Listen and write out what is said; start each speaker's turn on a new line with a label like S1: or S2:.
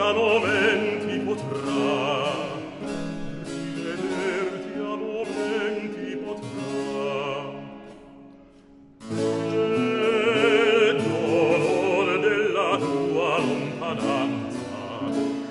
S1: a momenti potrà, rivederti a momenti potrà. E dolor della tua lontananza